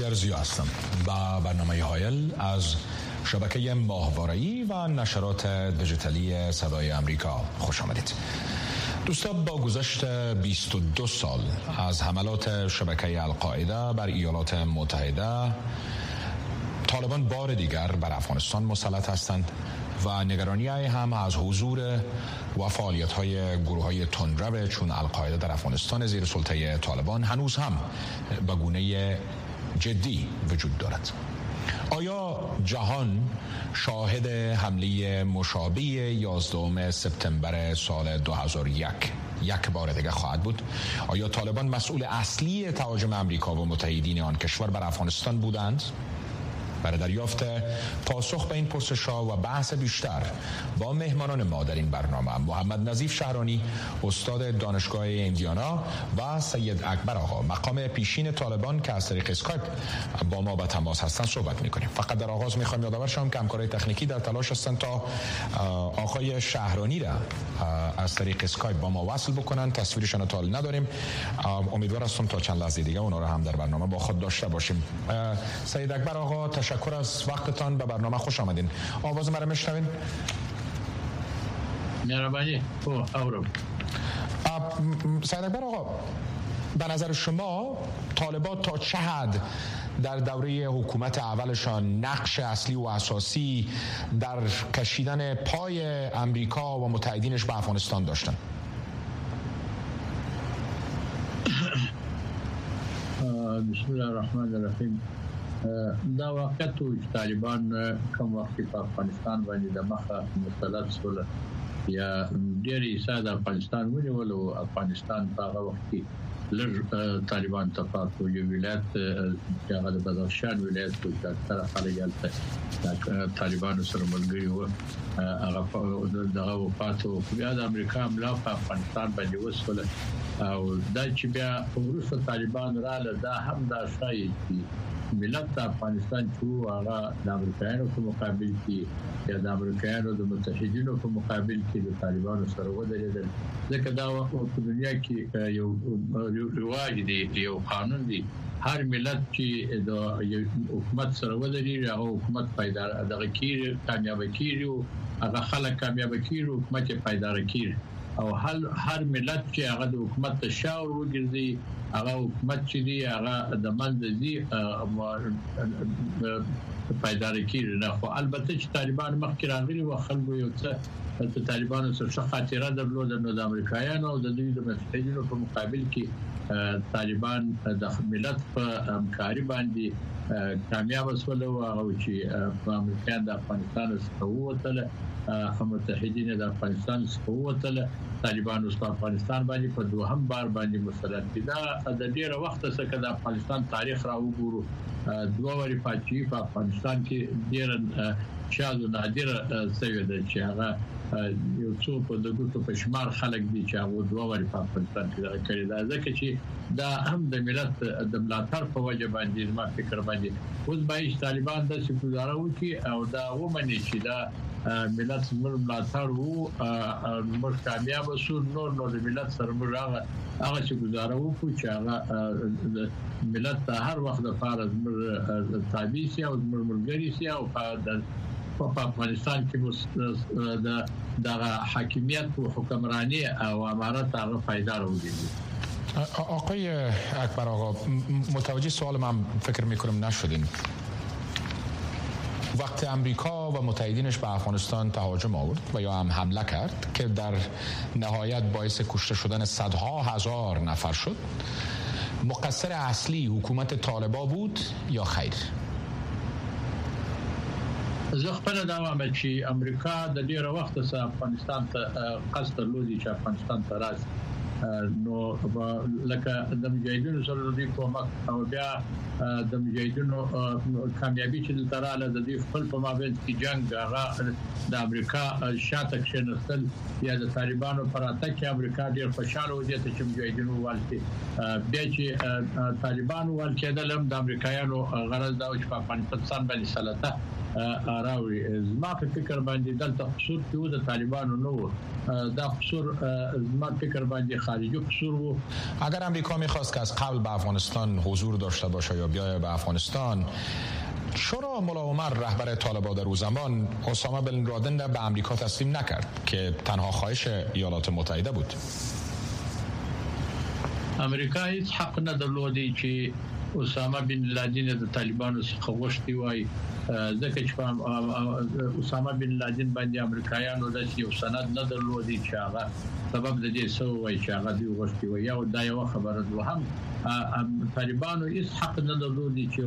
بختیار زیا هستم و برنامه هایل از شبکه ماهواره‌ای و نشرات دیجیتالی صدای امریکا خوش آمدید. دوستان، با گذشت 22 سال از حملات شبکه القاعده بر ایالات متحده، طالبان بار دیگر بر افغانستان مسلط هستند و نگرانی هم از حضور و فعالیت‌های گروه‌های تندرو چون القاعده در افغانستان زیر سلطه طالبان هنوز هم به گونه جدی وجود دارد. آیا جهان شاهد حمله مشابه 11 سپتامبر سال 2001 یک بار دیگر خواهد بود؟ آیا طالبان مسئول اصلی تهاجم امریکا و متحدین آن کشور بر افغانستان بودند؟ برای دریافت پاسخ به این پرسش‌ها و بحث بیشتر با مهمانان ما در این برنامه، محمد نظیف شهرانی، استاد دانشگاه ایندیانا، و سید اکبر آقا، مقام پیشین طالبان که از طریق اسکایپ با ما به تماس هستند، صحبت می‌کنیم. فقط در آغاز می‌خوام یادآور شم که همکارای تکنیکی در تلاش هستند تا آقای شهرانی را از طریق اسکایپ با ما وصل بکنن. تصویرشون تا نداریم. امیدوار هستم تا چند لحظه دیگه اونا رو هم در برنامه با خود داشته باشیم. سید اکبر آقا، تشکر از وقتتان. به برنامه خوش آمدین. آواز مرا میشنوین؟ مهربانی. سید اکبر آقا، به نظر شما طالبان تا چه حد در دوره حکومت اولشان نقش اصلی و اساسی در کشیدن پای امریکا و متحدینش به افغانستان داشتن؟ بسم الله الرحمن الرحیم. دا واقعیت چې طالبان کوم وخت په افغانستان باندې د مخه مسلط شول یا ډېر حصہ د افغانستان ونیول او افغانستان په هغه وخت کې لږ طالبان ته پاتو یو ولایت چې هغه د بدخشان ولایت و چې اکثره خلک هلته طالبانو سره ملګري وو، هغه دغه وفاتو بیا د امریکا حمله په افغانستان باندې وسوله او دا چې بیا وروسته طالبان رااله، دا هم دا شایي چې ملت افغانستان چې هغه د امریکایانو په مقابل کې یا د امریکایانو د متحدینو په مقابل کې د طالبانو سره ودرېدل. ځکه دا په دنیا کې یو رواج دی، یو قانون دی، هر ملت چې د یو حکومت سره ودرېږي هغه حکومت پایدار دغه کیږي، کامیاب کیږي او هغه خلک کامیاب کیږي، حکومت یې پایدار کیږي. او هر ملت چې هغه د حکومت تشاور وګرځي، هغه حکومت چې دی هغه د منځ دی پایدار کیږي نه. خو البته چې طالبان مخکې راغلي و، خلکو یو څه د طالبانو سره ښه خاطره درلوده، نو د امریکایانو او د دوی د متحدینو په مقابل کې طالبان د ملت په همکاري باندې کامیاب شول او هغه چې په امریکایان د افغانستان څخه ووتل، متحدین د افغانستان څخه ووتل، طالبان اوس په افغانستان باندې په دوهم بار باندې مسلط دي. دا د ډیره وخت څخه د افغانستان تاریخ را وګورو، دوه وری پاتې په افغانستان کې ډیره شاذ او نادره څه ده چې هغه یو څو په دغه په شمار خلک دي چې هغه دوه وری په افغانستان کې دا کړی. دا ځکه چې دا هم د ملت د ملاتړ په وجه باندې ما فکر باندې اوس باید طالبان د څه گزاره وکړي او دا ومني چې دا ملت زموږ ملاتړ وو، موږ کامیاب شو، نور د ملت سره موږ هغه چې گزاره وکړو چې هغه ملت هر وخت لپاره زموږ تابع شي او زموږ ملګری شي او په افغانستان کې د حاکمیت او حکمرانی او امارت هغه پایدار وګرځي. آقای اکبر آقا، متوجه سوال من فکر میکنم نشدین. وقتی امریکا و متحدینش به افغانستان تهاجم آورد و یا هم حمله کرد که در نهایت باعث کشته شدن صدها هزار نفر شد، مقصر اصلی حکومت طالبان بود یا خیر؟ زه خپل دا وایم چې امریکا د ډیره وخت څخه افغانستان ته قصد لري چې افغانستان ته راشي، نو لکه د مجاهدینو سره د کومک او بیا د مجاهدینو کامیابی چې تراله د دې خپل په مابین کې جنگ هغه د امریکا شاته کېنستل یا د طالبانو پر اتکه امریکا ډیر خوشاله و دي چې مجاهدینو والتي بیا چې طالبانو والکېدل هم د امریکایانو غرض دا چې په افغانستان باندې سلطه راوي زما په فکر باندې دلته قصور کې و د طالبانو نو دا قصور زما فکر باندې خارجي قصور و. اگر امریکا می‌خواست که از قبل به افغانستان حضور داشته باشه یا بیاید به افغانستان، چرا ملا عمر رهبر طالبان در اون زمان اسامه بن لادن را به امریکا تسلیم نکرد که تنها خواهش ایالات متحده بود؟ امریکا هیڅ حق نه درلودی چې اسامه بن لادن د طالبانو څخه غوښتي وای، ځکه چې اسامه بن لادن باندې امریکایانو د یو سند نه درلودي چې هغه سبب د دې سو وای چې هغه دی غوښتي وای. یو دا یو خبره ده، هم طالبانو هیڅ حق نه درلودي چې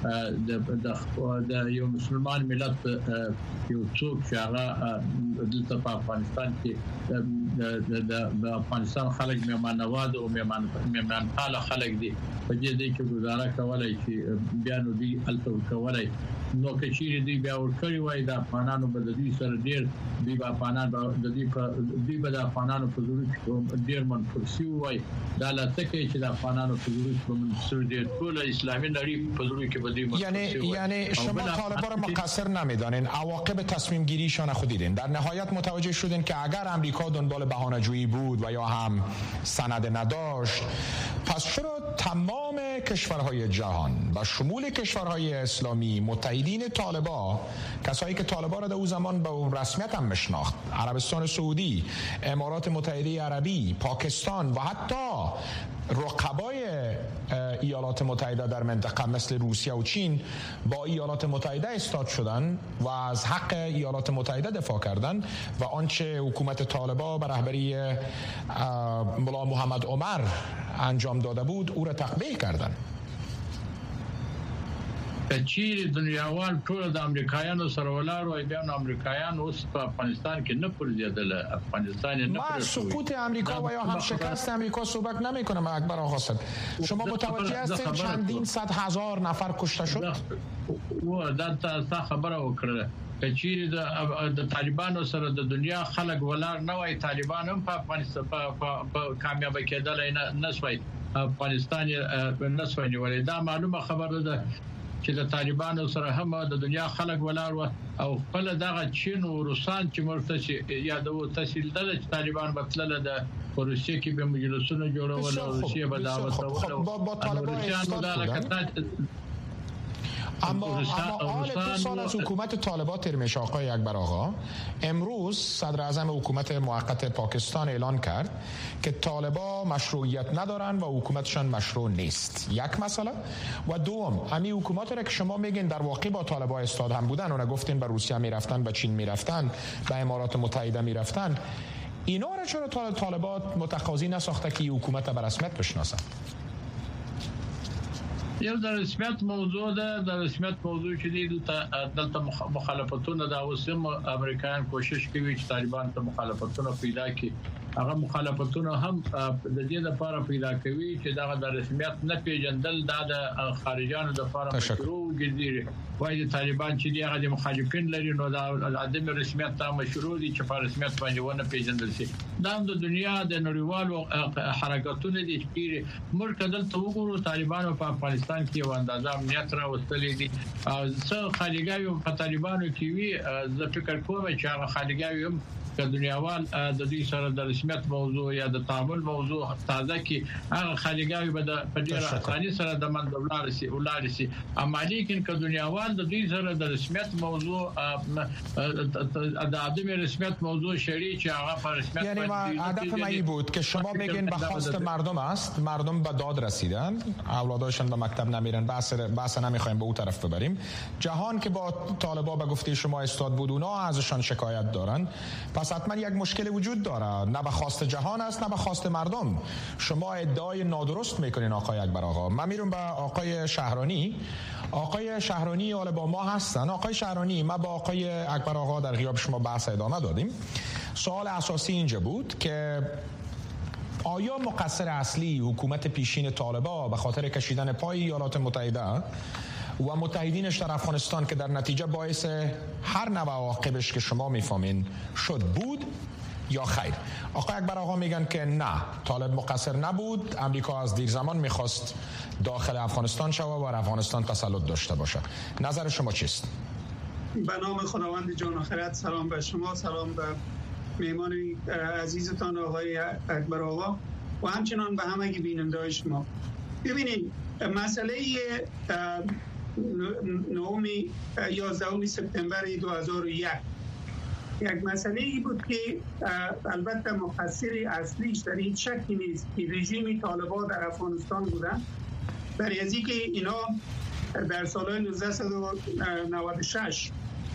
د یو مسلمان ملت یو څوک چې هغه دلته په افغانستان کې د افغانستان خلک میهمان نواز او میهمان پال خلک دي، په دې کې گزاره کولای چې بیا نو دی الته کولای نو کچېری دی بیا ورکړی وای د افغانانو په دې سره ډیر دی په افغانانو د دې په افغانانو په ضرورت ډیر منفرسي وای. دا لته کې چې د افغانانو په ضرورت په منصور دي ټول اسلامي نړۍ په ضرورت کې بدی یعنی شما طالبان را مقصر نمیدانین، عواقب تصمیم گیریشان خود دیدین، در نهایت متوجه شدین که اگر امریکا دنبال بهانه‌جویی بود و یا هم سند نداشت، پس چرا تمام کشورهای جهان و شمول کشورهای اسلامی متحدین طالبان، کسایی که طالبان را در اون زمان به رسمیت هم میشناخت، عربستان سعودی، امارات متحده عربی، پاکستان و حتی رقبای ایالات متحده در منطقه مثل روسیه و چین با ایالات متحده استاد شدن و از حق ایالات متحده دفاع کردن و آنچه حکومت طالبان به رهبری ملا محمد عمر انجام داده بود او را تقبیح کردن. کچیر دنیاوال ټول د امریکایانو سره ولاړ وای، بیا نو امریکایان اوس په افغانستان کې نه پرځیدل، افغانستان نه ما سقوط امریکا و یا هم شکست امریکا صحبت نمی‌کنم. اکبر آقا صاحب، شما متوجه هستید چندین صد هزار نفر کشته شد؟ و دا تا خبره وکړه کچیر د طالبانو سره د دنیا خلک ولاړ نه وای، طالبان هم په افغانستان په کامیاب کېدل نه سوي، افغانستان نه سوي ولې دا معلومه خبره ده چې د طالبانو سره هم د دنیا خلک ولاړ او خپل دغه چین او روسان چې مرتشي یادو تحصیل ده چې طالبان بتلله د روسیې کې به مجلسونه جوړول او روسیې به دعوت با طالبان اما حال 2 سال از حکومت طالبان تیر میشه آقای اکبر آقا، امروز صدر اعظم حکومت موقت پاکستان اعلان کرد که طالبان مشروعیت ندارن و حکومتشان مشروع نیست. یک مسئله و دوم، همین حکومت را که شما میگین در واقع با طالبان استاد هم بودن، اون گفتین به روسیه میرفتن، به چین میرفتن، به امارات متحده میرفتن، اینا را چرا طالبان متقاضی نساخته که حکومت به رسمیت بشناسن؟ یو د رسمیت موضوع ده، د رسمیت موضوع چې دلته مخالفتونه دا اوسم امریکایان کوشش کوي چې طالبان ته مخالفتونه پیدا کړي. هغه مخالفتونه هم د دې لپاره پیدا کوي چې دا د رسمیت نه پیژندل د خارجانو د لپاره مشروع ګرځي. وایي طالبان چې هغه د مخالفین لري نو دا عدم رسمیت ته مشروع دي چې په رسمیت باندې ونه پیژندل شي. دا د دنیا د نړیوالو حرکتونو دي چې مرکه دلته وګورو طالبانو په افغانستان کې یو اندازه امنیت راوستلې دي. څو خالګاوي په طالبانو کې وی زه فکر کوم چې هغه خالګاوي هم د دنیاوال د دې سره د رسمیت موضوع یا د تعامل موضوع تازه کې هغه خالګاوي به په ډیر اساني سره د منځ ولاړ شي، اما لیکن که دنیاوال د دې سره د رسمیت موضوع د عدم رسمیت موضوع شری چې هغه پر رسمیت یعنی هدف من بود که شما میگین به خواست مردم است، مردم به داد رسیدن، اولاداشون به مکتب نمیرن، بحث نمیخوایم به اون طرف ببریم. جهان که با طالبان به گفته شما استاد بود اونا ازشان شکایت دارن، پس حتما یک مشکل وجود داره، نه به خواست جهان است نه به خواست مردم. شما ادعای نادرست میکنین آقای اکبر آقا. من میرم به آقای شهرانی. آقای شهرانی حالا با ما هستن. آقای شهرانی، ما با آقای اکبر آقا در غیاب شما بحث ادامه دادیم. سوال اساسی اینجا بود که آیا مقصر اصلی حکومت پیشین طالبان به خاطر کشیدن پای ایالات متحده و متحدینش در افغانستان که در نتیجه باعث هر نوع عواقبش که شما میفهمین شد بود یا خیر؟ آقای اکبر آقا میگن که نه، طالب مقصر نبود، امریکا از دیر زمان میخواست داخل افغانستان شود و افغانستان تسلط داشته باشه. نظر شما چیست؟ به نام خداوند جان و خرد. سلام به شما، سلام به میهمان عزیزتان آقای اکبر آقا و همچنان به همه بیننده شما. ببینید مسئله 11 سپتامبر 2001 یک مسئله ای بود که البته مفسر اصلیش در این شکی نیست که رژیم طالبان در افغانستان بودن، برای از اینکه اینا در سال 1996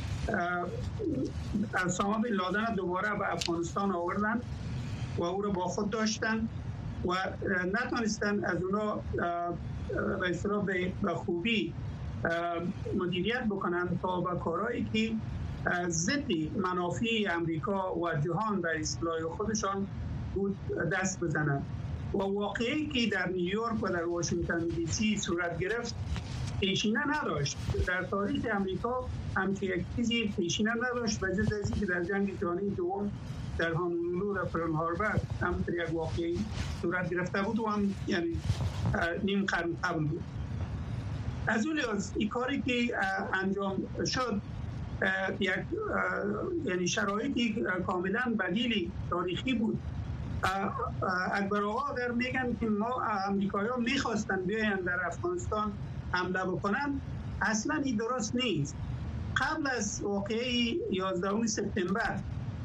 اسامه بن لادن دوباره به افغانستان آوردن و او را با خود داشتن و نتونستن از اونا به اصطلاح به خوبی مدیریت بکنن تا به کارهایی که ضد منافع امریکا و جهان در اصطلاح خودشان بود دست بزنن. و واقعی که در نیویورک و در واشنگتن دی سی صورت گرفت پیشینه نداشت. در تاریخ امریکا همچین یک چیزی پیشینه نداشت و جز از اینکه در جنگ جهانی دوم در هانولو و پرل هاربر هم یک واقعی صورت گرفته بود و هم یعنی نیم قرن قبل بود. از اون لحاظ این کاری که انجام شد یعنی شرایطی کاملا بدیل تاریخی بود. اکبر آقا اگر میگن که ما امریکایی‌ها میخواستن بیاین در افغانستان حمله بکنن، اصلا این درست نیست. قبل از واقعه 11 سپتامبر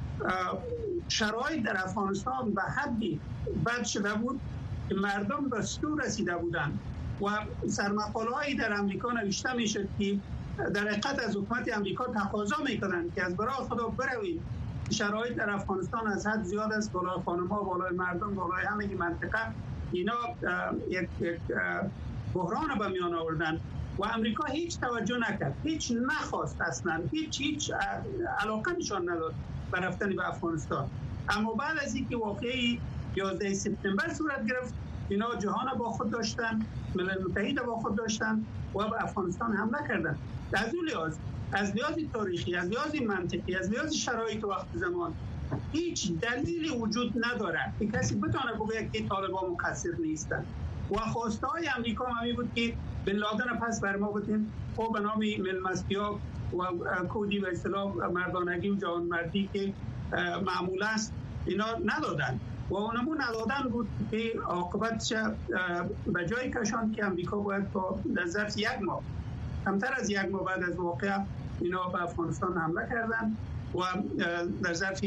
شرایط در افغانستان به حدی بد شده بود که مردم به ستور رسیده بودند و سرمقاله‌هایی در امریکا نوشته میشد که در حقیقت از حکومت امریکا تقاضا میکنند که از برای خدا بروید. شرایط در افغانستان از حد زیاد است، بالای خانم‌ها، بالای مردم، بالای همه منطقه اینا یک بحران به میان آوردن و امریکا هیچ توجه نکرد، هیچ نخواست، اصلا هیچ علاقه نشان نداد به رفتن به افغانستان. اما بعد از اینکه واقعی 11 سپتامبر صورت گرفت، اینا جهان با خود داشتن، ملل متحد با خود داشتن و به افغانستان حمله کردن. از اون لحاظ، از لحاظ تاریخی، از لحاظ منطقی، از لحاظ شرایط وقت زمان هیچ دلیلی وجود نداره که کسی بتونه بگه که طالبان مقصر نیستن. و خواسته های امریکا همی بود که بن لادن پس بر ما بتیم و به نام ملمستیا و کودی و اصطلاح مردانگی و جوانمردی که معمول است اینا ندادن و اونمون ندادن بود که عاقبتش به جای کشان که امریکا باید در ظرف یک ماه، کمتر از یک ماه بعد از واقعه اینا به افغانستان حمله کردن و در ظرف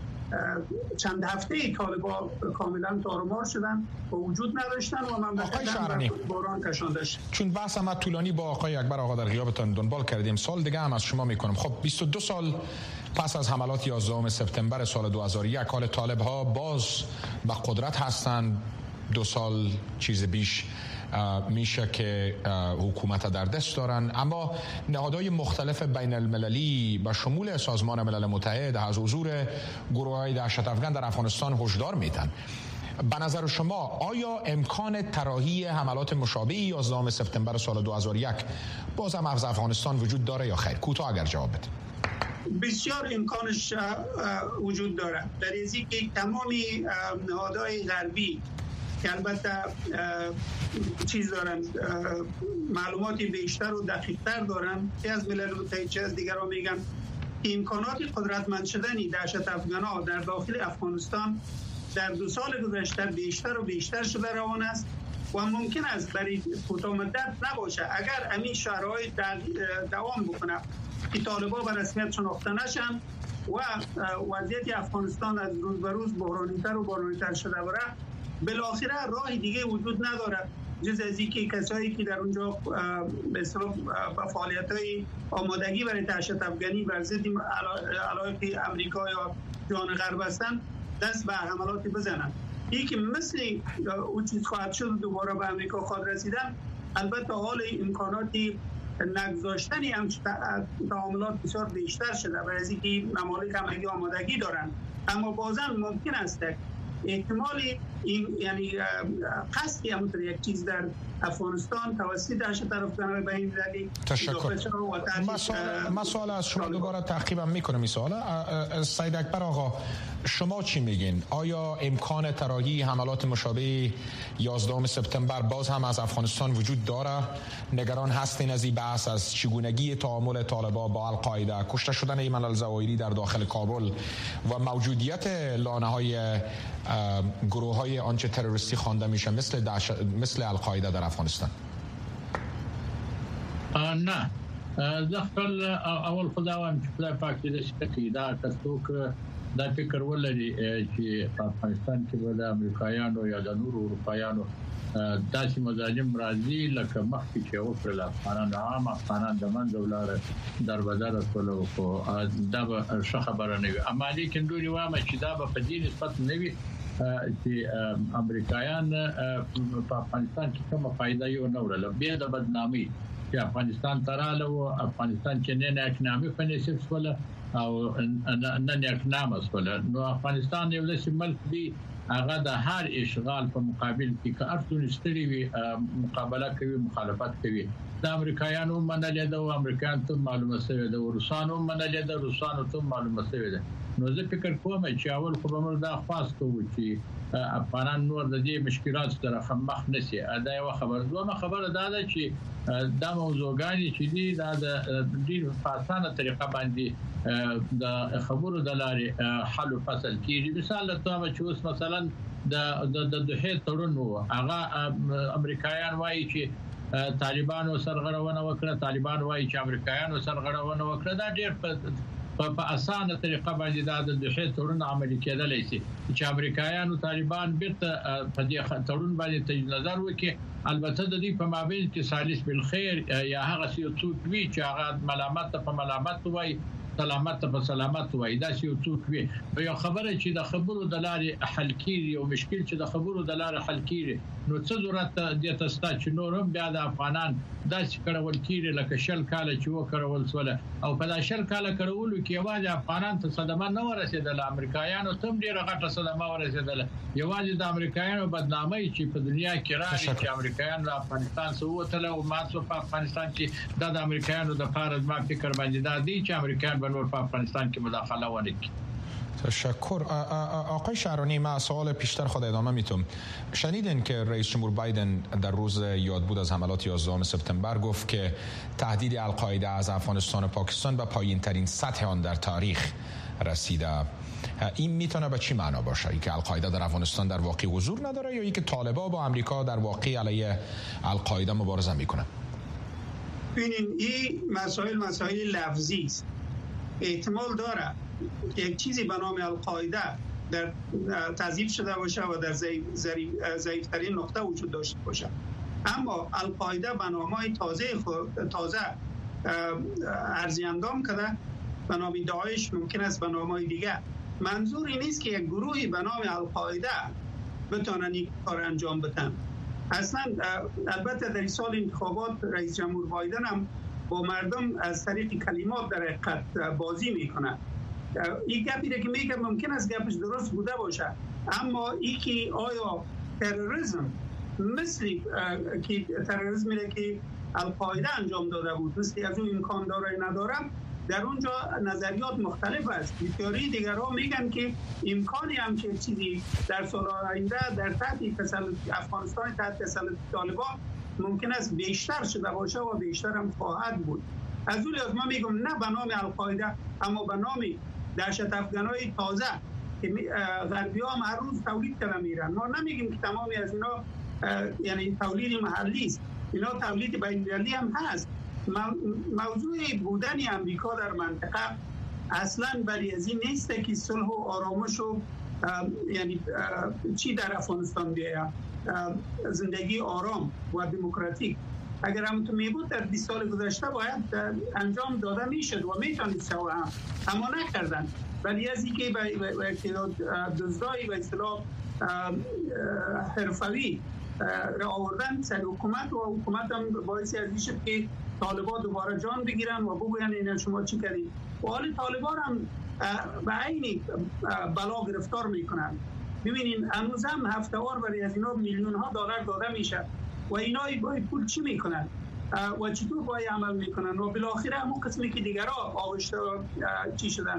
چند هفته طالبان کاملا تارمار شدن و وجود نداشتن و مملکت بحران کشاندش. چون بحث ما طولانی با آقای اکبر آقا در غیابتان دنبال کردیم، سال دیگه هم از شما میکنم. خب 22 سال پس از حملات 11 سپتامبر سال 2001 حال طالب ها باز به قدرت هستند. 2 سال چیز بیش میشه که حکومت در دست دارن، اما نهادهای مختلف بین المللی به شمول سازمان ملل متحد از حضور گروه‌های دهشت افکن در افغانستان هشدار میدن. به نظر شما آیا امکان طراحی حملات مشابه 11 سپتامبر سال 2001 باز هم از افغانستان وجود داره یا خیر؟ کوتاه اگر جواب بده. بسیار امکانش وجود داره، در اینکه که تمامی نهادهای غربی که البته چیز دارن، معلوماتی بیشتر و دقیق‌تر دارن، که از ملل متحد چه از دیگران میگن که امکانات قدرتمند شدنی دهشت افغان‌ها در داخل افغانستان در 2 سال گذشته بیشتر و بیشتر شده روان است و ممکن است برای کوتاه مدت نباشه. اگر همین شرایط دوام بکنه که طالبان به رسمیت شناخته نشن و وضعیت افغانستان از روز به روز بحرانی‌تر و بحرانی‌تر شده بره، بالاخره راه دیگه وجود نداره جز از اینکه کسایی که در اونجا به اصطلاح فعالیت‌های آمادگی برای دهشت افغانی بر ضد علایق امریکا یا جهان غرب هستن دست به حملاتی بزنن. این که مثل اون چیز خواهد شد دوباره به امریکا خواهد رسیدن. البته حال امکاناتی نگذاشتنی هم تعاملات بسیار بیشتر شده و از اینکه ممالک همگی آمادگی دارن، اما بازم ممکن است احتمالی این یعنی قصدی همونطور یک چیز در افغانستان توسط دهشت افغان‌های بین‌المللی. تشکر. من سوال از شما دوباره تعقیبم میکنم. این سوال سید اکبر آقا، شما چی میگین؟ آیا امکان طراحی حملات مشابه 11 سپتامبر باز هم از افغانستان وجود داره؟ نگران هستین از این بحث، از چگونگی تعامل طالبان با القاعده، کشته شدن ایمن الزواهری در داخل کابل و موجودیت لانه‌های گروه‌های آنچه تروریستی خوانده میشه مثل القاعده در افغانستان؟ نه، ځکه اول خداوند چې خدای پاک دې شپږی دا څوک دا فکر ولري چې په افغانستان کې به د امریکایانو یا د نورو اروپایانو داسې مظالم راځي لکه مخکې چې وکړل افغانان د منځه ولاړ دربدر کولو، خو دا به ښه خبره نه وي. اما لیکن دوی وايي چې دا به په دې نسبت نه وي چې امریکایان په افغانستان کې کومه فائدہ یو نه ورله بیا د بدنامي چې افغانستان تراله او افغانستان چې نه اکنامي فنیسب سول او نه اکنامي سول. نو افغانستان یو داسې ملک دی هغه د هر اشغال په مقابل کې کارتون ستړي وي، مقابله کوي، مخالفت کوي. د امریکایانو منل ده او امریکایان ته معلومه شوی ده، روسانو منل ده، روسانو ته معلومه شوی ده. نو زه فکر کوم چې اول خو به موږ دا خواست کوو چې افغانان نور د دې مشکلات سره مخ نشي. دا یو خبر. دومره خبره دا ده چې دا موضوعګانی چې دي دا د ډیر په اسانه طریقه باندې د خبرو د لارې حل او فصل کیږي. مثال ته چې اوس مثلا د دوحه تړون وو، هغه امریکایان وایي چې طالبانو سرغړونه وکړه، طالبان وایي چې امریکایانو سرغړونه وکړه. دا ډیر په اسانه طریقه باندې د دوحه تړون عملي کېدلی شي چې امریکایانو طالبان بیرته په دې تړون باندې تجدید نظر وکړي. البته د دې په مابین کې سالس بالخير یا هغه څوک وی چې هغه ملامت په ملامت وایي، سلامت په سلامت وایي، دا څوک وی. یو خبره چې د خبرو د لارې حل کیږي او مشکل چې د خبرو د لارې حل کیږي، نو څه ضرورت دې تاسو چې نورم بیا د افغانان داسې کړول کیږي لکه شل کال چې وکړول سول او په دا شل کال کړولو کې یوازې افغانان ته صدمه نه ورسېدله، امریکایانو ته ډیره غټه صدمه ورسېدله. یوازې د امریکایانو بدنامي چې په دنیا کې راځي چې امریکایان د افغانستان څخه وتله او ماته په افغانستان کې د امریکایانو د فارغ ما فکر باندې دا دی چې امریکایان به نور په افغانستان کې مداخله ونکړي. تشکر. آقای شهرانی، من سوال پیشتر خود ادامه میتونم. شنیدین که رئیس جمهور بایدن در روز یاد بود از حملات 11 سپتامبر گفت که تهدید القاعده از افغانستان و پاکستان به پایین ترین سطح آن در تاریخ رسیده. این میتونه به چی معنا باشه؟ اینکه القاعده در افغانستان در واقع حضور نداره یا اینکه طالبان با امریکا در واقع علیه القاعده مبارزه میکنن؟ ببینید این مسائل لفظی است. احتمال داره یک چیزی به نام القاعده در تضعیف شده باشه و در ضعیفترین نقطه وجود داشته باشه، اما القاعده به نامهای تازه ارزیاندام کرده به نام داعش، ممکن است به نامهای دیگه. منظور این نیست که یک گروهی به نام القاعده بتونن این کار انجام بدن. اصلا البته در سال انتخابات رئیس جمهور بایدن هم با مردم از طریق کلمات در حقیقت بازی میکنه. این گپی که میگه ممکن است گپش درست بوده باشه، اما این که آیا تروریسم مثل که تروریسمی که القاعده انجام داده بود مثل از اون امکان داره نداره، در اونجا نظریات مختلف است. تئوری دیگرها میگن که امکانی هم که چیزی در سال آینده در تحت تسلط افغانستان تحت تسلط طالبان ممکن است بیشتر شده باشه و بیشتر هم خواهد بود. از اون لحاظ ما میگم نه به نام القاعده اما به نام دهشت افغانای تازه که غربی‌ها هم هر روز تولید کرده میرن. ما نمیگیم که تمامی از اینا یعنی تولید محلی است، اینا تولید بین‌المللی هم هست. موضوع بودن امریکا در منطقه اصلا برای از این نیست که صلح و آرامش و یعنی چی در افغانستان بیاید، زندگی آرام و دموکراتیک. اگر هم تو میبود در 20 سال گذشته باید انجام داده میشد و میتونید سوا هم، اما نکردن. ولی از اینکه دزدایی و اصطلاح حرفوی را آوردن سر حکومت و حکومت هم باعثی از این شد که طالبان دوباره جان بگیرن و بگوین اینا شما چی کردید. و حال طالبان هم به عینی بلا گرفتار میکنن. ببینین هنوز هم هفته‌وار برای از اینا میلیون ها دلار داده میشه و اینا با پول چی میکنن و چطور باید عمل میکنن و بالاخره همون قسمی که دیگر آغشته چی شدن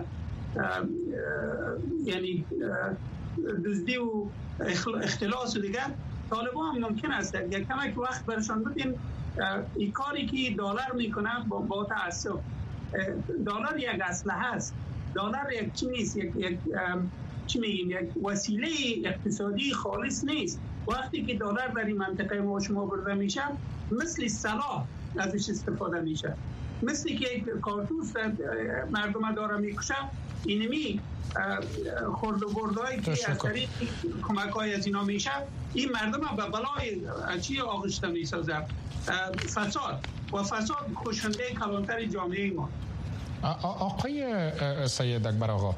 یعنی دزدی و اختلاس و دیگر طالبان هم ممکن است یک کمک وقت برشان بدیم. این کاری که دلار میکنه با تأسف دلار یک اسلحه است، دلار یک چی نیست، یک چی میگیم یک وسیله اقتصادی خالص نیست. وقتی که دلار در این منطقه ما شما برده میشه مثل سلاح ازش استفاده میشه، مثل که یک کارتوس مردم داره میکشه. اینمی خورد و بردهایی که از طریق کمک های از اینا میشه این مردم به بلای چی آغشته میسازه؟ فساد و فساد کشنده کلانتر جامعه ما. آقای سید اکبر آقا،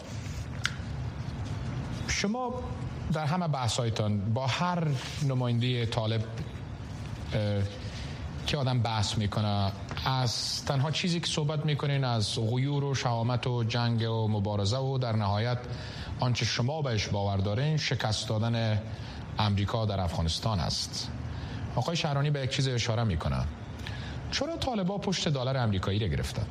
شما در همه بحثایتان با هر نماینده طالب که آدم بحث میکنه از تنها چیزی که صحبت میکنین از غیور و شهامت و جنگ و مبارزه و در نهایت آنچه شما بهش باور دارین شکست دادن امریکا در افغانستان است. آقای شهرانی به یک چیز اشاره میکنه، چرا طالبا پشت دلار امریکایی را گرفتن؟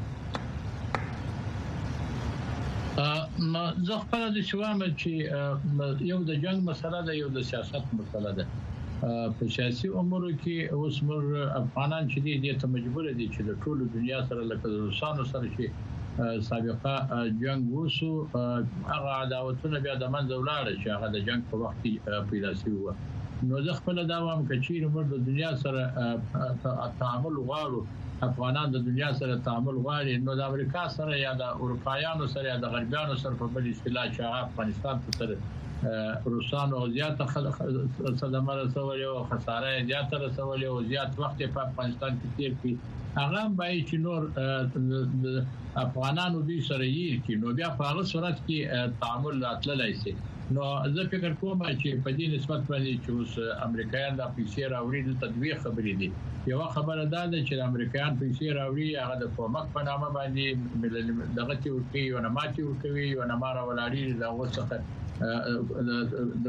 زه خپله داسې وایم چې یو د جنگ مسله ده، یو د سیاست مسله ده. په سیاسي امورو کې اوس موږ افغانان چې دي ته مجبور دي چې د ټولو دنیا سره لکه د روسانو سره چې سابقه جنگ وسو هغه عداوتونه بیا د منځه ولاړ چې هغه د جنگ په وخت کې پیدا شوی و. نو زه خپله دا وایم چې چیرې موږ د دنیا سره تعامل غواړو، افغانان د دنیا سره تعامل غواړي، نو د امریکا سره یا د اروپایانو سره یا د غربیانو سره په بل اصطلاح چې افغانستان ته روسانو زیاته صدمه رسولې او خساره زیاته رسولې او زیات وخت په افغانستان کې تیر کړي، هغه باید چې نور افغانانو دوی سره یې کې نو بیا په هغه صورت کې تعامل راتللی شي. نو زه فکر کوم چې په دې نسبت باندې چې اوس امریکایان د پیسې راوړي د تدویر خبرې دي. یو خبره ده چې امریکایان پیسې راوړي هغه د کومک په نامه باندې دغه تی ورکوي او نه ماتي ورکوي او نه مار ولاړي د وسخه د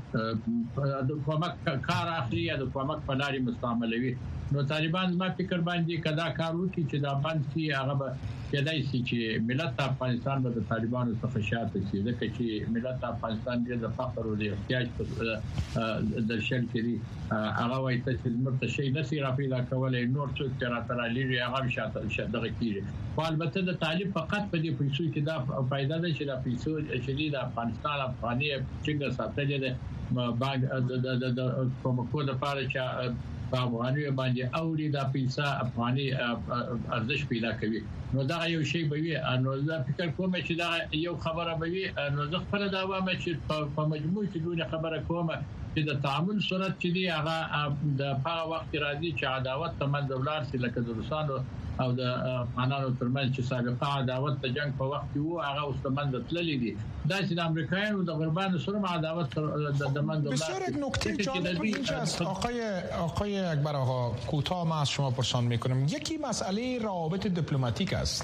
کومک کار اخلي یا د کومک په لاري مستعملوي. نو طالبان ما فکر باندې کدا کار وکړي چې دا باندې هغه به کېدای شي چې ملت افغانستان به د طالبانو څخه شاته شي، ځکه چې ملت افغانستان د فقر او د احتیاج په درشل کې دي. هغه وایي چې موږ ته شي نشي را پیدا کولای، نور څوک تر لري هغه شاته دغه کیږي. خو البته د طالب فقط په دې پیسو کې دا فائدہ ده چې د پیسو چې د افغانستان افغاني څنګه ساتل دي باندې د کومکو لپاره چې په افغاني باندې اوري د پیسې افغاني ارزش پیدا کوي. نو دا یو شی به وي. نو زه فکر کوم چې دا یو خبره به وي. نو زه خپل دا وایم چې په مجموع کې دوی خبره کوم چې د تعامل صورت چې دی هغه د هغه وخت راځي چې عداوت تمن دولار سي لکه د روسانو او د افغانانو ترمنځ چې سابقه عداوت د جنگ په وخت وو هغه اوس تمن تللی دي. دا چې د امریکایانو د غربانو سره عداوت د من دولار. بسیار یک نکته جالب اینجاست آقای اکبر آقا، کوتاه ما از شما پرسان میکنم. یکی مسئله روابط دیپلماتیک است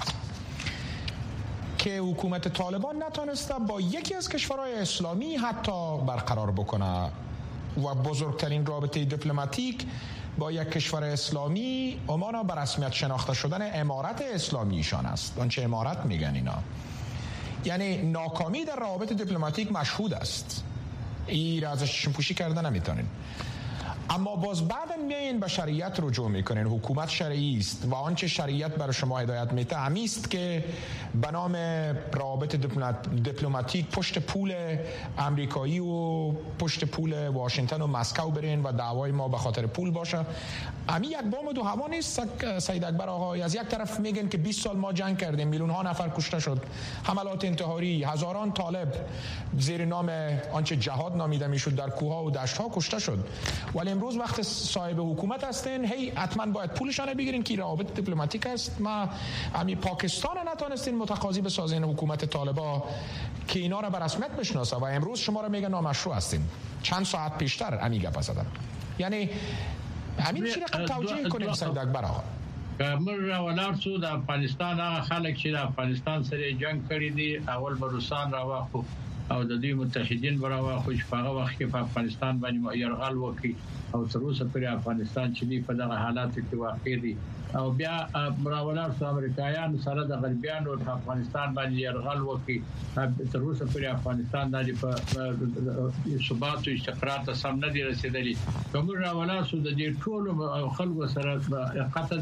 که حکومت طالبان نتونسته با یکی از کشورهای اسلامی حتی برقرار بکنه و بزرگترین رابطه دیپلماتیک با یک کشور اسلامی عمان به رسمیت شناخته شدن امارت اسلامیشان است، آنچه امارت میگن اینا. یعنی ناکامی در روابط دیپلماتیک مشهود است، این را ازش چشم پوشی کرده نمیتونین. اما باز بعدا میایین به شریعت رجوع میکنین. حکومت شرعی است و آنچه شریعت برای شما هدایت میده همین است که به نام روابط دیپلماتیک پشت پول امریکایی و پشت پول واشنگتن و مسکو برین و دعوای ما به خاطر پول باشه. همین یک بام دو هوا نیست سید اکبر آقا. از یک طرف میگن که 20 سال ما جنگ کردیم، میلیون ها نفر کشته شد، حملات انتحاری، هزاران طالب زیر نام آنچه جهاد نامیده میشد در کوهها و دشت‌ها کشته شد. ولی امروز وقت صاحب حکومت هستین هی حتما باید پولشان بگیرین که روابط دیپلماتیک است. ما همین پاکستان نتونستین متقاضی بسازین حکومت طالبا که اینا را به رسمیت بشناسه و امروز شما را میگن نامشروع هستین. چند ساعت پیشتر همین گپ زدن. یعنی همین چی رقم توجیه کنیم سید اکبر آقا؟ موږ ولارسو د افغانستان هغه خلک چې د افغانستان سره جنگ کړی دي اول به روسان راوخو او د دوی متحدین براوخو چې په هغه وخت کې په افغانستان باندې یرغل وکړي او تر اوسه پورې افغانستان چې دی په دغه حالاتو کې واقع دي او بیا مراولات امریکایانو سره د غربیانو په افغانستان باندې يرغل وکړي تر اوسه پورې افغانستان د ثبات او استقرار ته سم نه دی رسیدلی کوم راولات د دې ټول خلکو سره قطع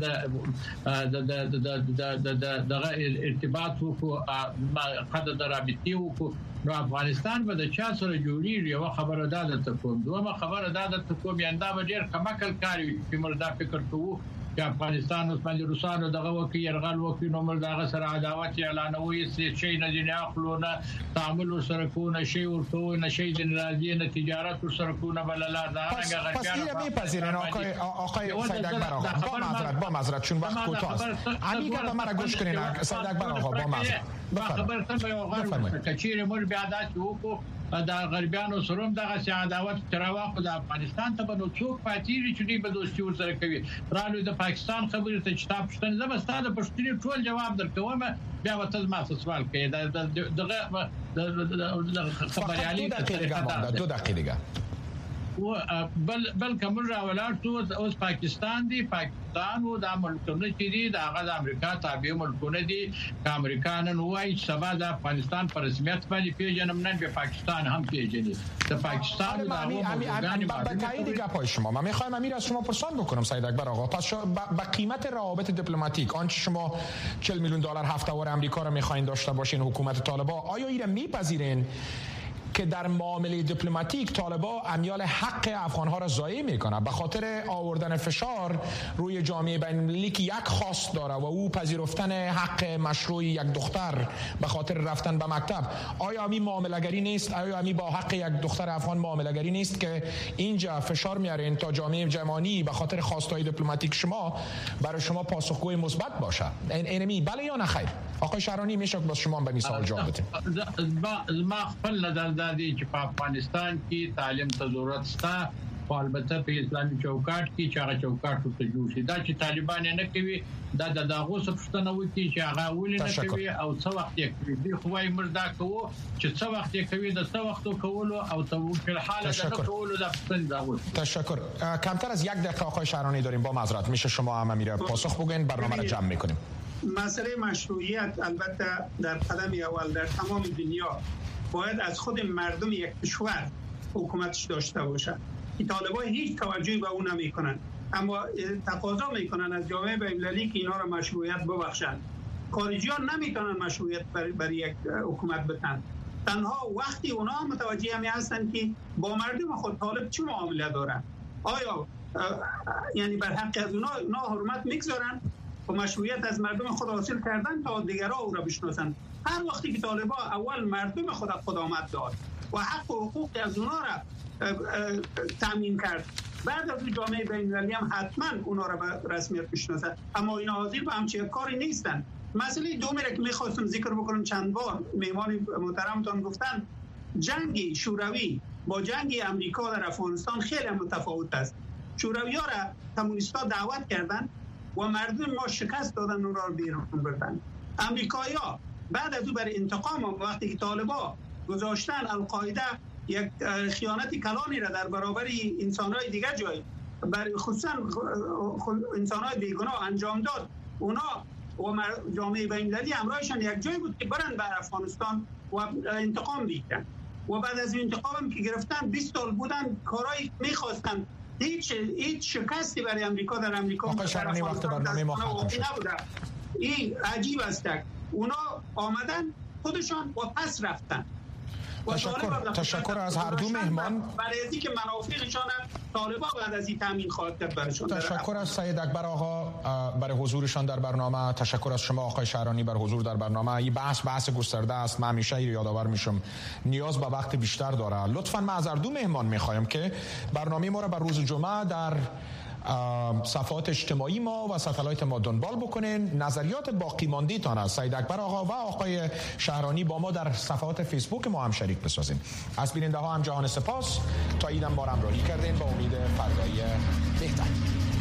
د ارتباط وکړو قطع د رابطې وکړو نو افغانستان به د چا سره جوړیږي یو خبره ده د کوم دوه خبره ده د کوم یندا به ډیر کمکل کاری چې مردا فکر کوو چې افغانستان اوس باندې روسانو دغه وکي يرغل وکي نو موږ دغه سره عداوت اعلانوي چې شي نه دي اخلونه تعامل سره کو نه شي ورته نه شي د راځي نه تجارت سره کو نه بل لا دا رنګ غربیان پس میپذیرن آقای سید اکبر آقا با معذرت چون وقت کوتاه است امیگه به مرا گوش کنین سید اکبر آقا با معذرت خبرته به غرب کچیر مر بیا داسې وکړو دا غربیانو سره دغه عداوت تراوخ د افغانستان ته به څوک پاتېږي چې دوی به دوستي ورسره کوي رالو د پاکستان خبرې ته چې تاسو پښتنه زمستاده پښتني ټول جواب درکوم بیا وته ما سوال کوي دغه خبريالي 2 دقیقه دیگه بل کوم راولات اوس پاکستان دی پاکستان او د ملکونو چې دي د هغه د امریکا تابع ملکونه دي امریکایان وایي سبا د افغانستان پر رسمیت باندې پیژنم نه به پاکستان هم پیژني د پاکستان د تایید گپای شما من میخوایم امیر از شما پرسان بکنم سید اکبر آقا پس با قیمت روابط دیپلماتیک آنچه شما 40 میلیون دلار هفته‌وار آمریکا رو میخواین داشته باشین حکومت طالبان آیا این میپذیرین که در معامله دیپلماتیک طالبان امیال حق افغان‌ها را ضایع می‌کنند به خاطر آوردن فشار روی جامعه بین‌المللی که یک خواست داره و او پذیرفتن حق مشروع یک دختر به خاطر رفتن به مکتب آیا همین معامله‌گری نیست آیا همین با حق یک دختر افغان معامله‌گری نیست که اینجا فشار میارین تا جامعه جهانی به خاطر خواست‌های دیپلماتیک شما برای شما پاسخگوی مثبت باشه اینمی بله یا نه خیر آقای شهرانی میشه با شما به مثال جواب بدید ما خپل نظر دی چې په افغانستان کې تعلیم ته ضرورت شته او البته په اسلامي چوکاټ کې چې هغه چوکاټ ته جوړ شي دا چې طالبان نه کوي دا د دغه څه وکړي چې هغه ولې نه کوي او څه وخت یې کوي دی خو وايي مردا کوو چې څه وخت یې کوي د څه وخت کولو او توکل حاله د کولو د پسند تشکر کمتر از 1 دقیقه آقای شهرانی داریم با معذرت میشه شما هم میره پاسخ بگین برنامه رو جمع میکنیم مسئله مشروعیت البته در قدم اول در تمام دنیا باید از خود مردم یک کشور حکومتش داشته باشه که طالبان هیچ توجهی به اون نمیکنن اما تقاضا میکنن از جامعه بین‌المللی که اینا رو مشروعیت ببخشن خارجیان نمیتونن مشروعیت برای یک حکومت بدن تنها وقتی اونا متوجه همی هستن که با مردم خود طالب چه معامله دارن آیا یعنی بر حق از اونا حرمت میگذارن و مشروعیت از مردم خود حاصل کردن تا دیگرها او را بشناسن هر وقتی که طالبان اول مردم خود آمد داد و حق و حقوق از اونا را تامین کرد بعد از جامعه بین‌المللی هم حتما اونا را به رسمیت بشناسه اما اینا حاضر به همچین کاری نیستن مسئله دومی را که میخواستم ذکر بکنم چند بار مهمان محترمتان گفتن جنگ شوروی با جنگ امریکا در افغانستان خیلی متفاوت است شوروی‌ها را کمونیست‌ها دعوت کردند و مردم ما شکست دادن اون را بیرون بردن امریکایی‌ها بعد از او برای انتقام وقتی که طالبان گذاشتن القاعده یک خیانت کلانی را در برابر انسان‌های دیگر جای برای خصوصا انسان‌های بیگناه انجام داد اونا و جامعه بین‌المللی همراهشان یک جای بود که برن به افغانستان و انتقام بگیرن و بعد از انتقام که گرفتن 20 سال بودن کارایی می‌خواستن هیچ شکستی برای امریکا در امریکا آقای شهرانی وقت برنامه ما ختم شد این عجیب است اونا آمدن خودشان و پس رفتن تشکر از هر دو مهمان برای از اینکه منافعشان طالبان بعد از این تامین خواهد کرد برشون تشکر از سید اکبر آقا برای حضورشان در برنامه تشکر از شما آقای شهرانی برای حضور در برنامه این بحث گسترده است من همیشه یادآور میشم نیاز به وقت بیشتر داره لطفاً ما از هر دو مهمان میخوایم که برنامه ما را بر روز جمعه در صفحات اجتماعی ما و ستلایت ما دنبال بکنین نظریات باقی ماندیتان از سید اکبر آقا و آقای شهرانی با ما در صفحات فیسبوک ما هم شریک بسازین از بیننده ها هم جهان سپاس تا اینم ما را همراهی کردین با امید فردایی بهتر